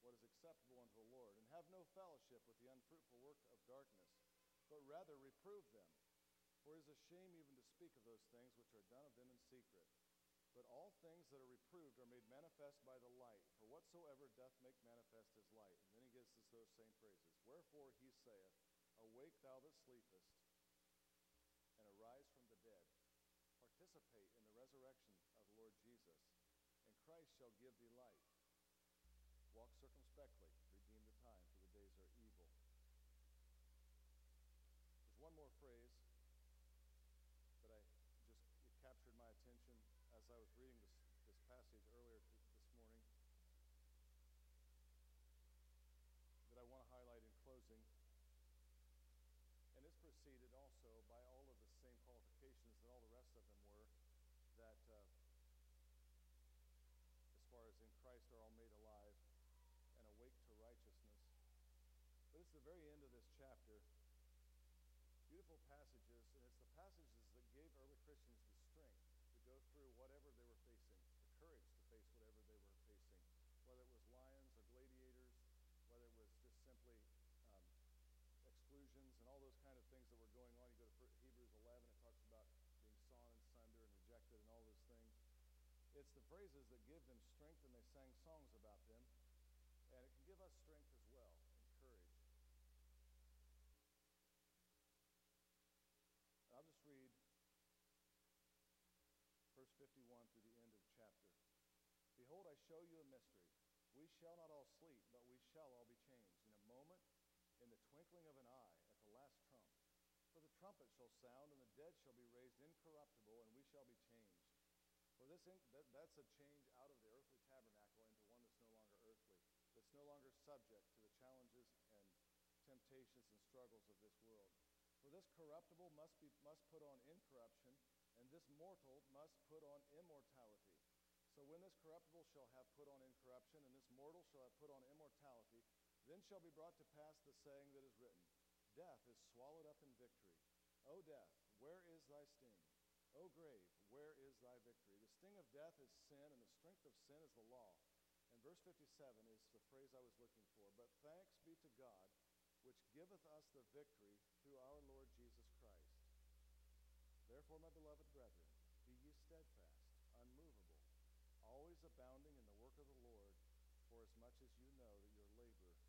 what is acceptable unto the Lord, and have no fellowship with the unfruitful work of darkness, but rather reprove them. For it is a shame even to speak of those things which are done of them in secret. But all things that are reproved are made manifest by the light, for whatsoever doth make manifest is light. And then he gives us those same phrases. Wherefore he saith, Awake thou that sleepest, and arise from the dead. Participate in the resurrection of the Lord Jesus, and Christ shall give thee light. Walk circumspectly, redeem the time, for the days are evil. There's one more phrase that I just it captured my attention as I was reading this, this passage earlier t- this morning that I want to highlight in closing. And it's preceded also by all of the same qualifications that all the rest of them were, that uh, as far as in Christ are all made alive and awake to righteousness. But it's the very end of this chapter. Beautiful passages, and it's the passages that gave early Christians the strength to go through whatever they were facing, the courage to face whatever they were facing, whether it was lions or gladiators, whether it was just simply um, exclusions and all those kind of things that were going on. You go to Hebrews eleven, it talks about being sawn and sunder and rejected and all those things. It's the phrases that give them strength, and they sang songs about them, and it can give us strength as well and courage. I'll just read verse fifty-one through the end of the chapter. Behold, I show you a mystery. We shall not all sleep, but we shall all be changed. In a moment, in the twinkling of an eye, at the last trump. For the trumpet shall sound, and the dead shall be raised incorruptible, and we shall be changed. For this, in, that, that's a change out of the earthly tabernacle into one that's no longer earthly, that's no longer subject to the challenges and temptations and struggles of this world. For this corruptible must be must put on incorruption, and this mortal must put on immortality. So when this corruptible shall have put on incorruption, and this mortal shall have put on immortality, then shall be brought to pass the saying that is written, Death is swallowed up in victory. O death, where is thy sting? O grave, where is thy victory? The sting of death is sin, and the strength of sin is the law. And verse fifty-seven is the phrase I was looking for. But thanks be to God, which giveth us the victory through our Lord Jesus Christ. Therefore, my beloved brethren, be ye steadfast, unmovable, always abounding in the work of the Lord, for as much as you know that your labor